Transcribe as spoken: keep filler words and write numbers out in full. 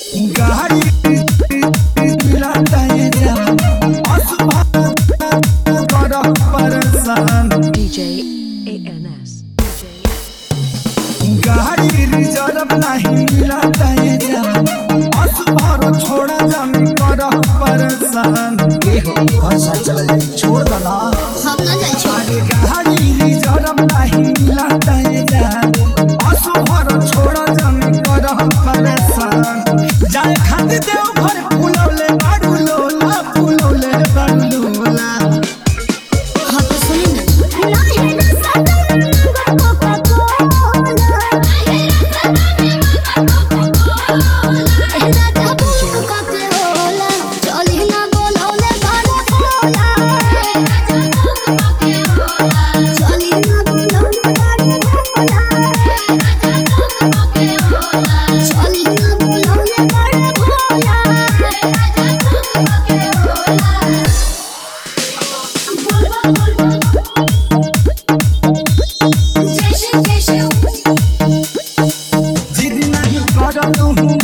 गाड़ी लटाए जा असुभा कर परेशान D J A N S गाड़ी रिजर्व नहीं लटाए जा असुभा छोड़ जन कर परेशान के हो भाषा चल जाई छोड़ दना हम ना जाई छोड़ गाड़ी रिजर्व नहीं लटाए जा असुभा छोड़ जन कर परेशान जाए खाती देव भर फूलौले बाडू लोला फूलौले बाडू लोला हां तो सुनी ना ना है ना सदन को को ए राजा बुआ का के होला चली ना बोलौले बारे होला चली ना बोलौले बारे होला चली ना बोलौले बारे होला जिद नहीं कर तू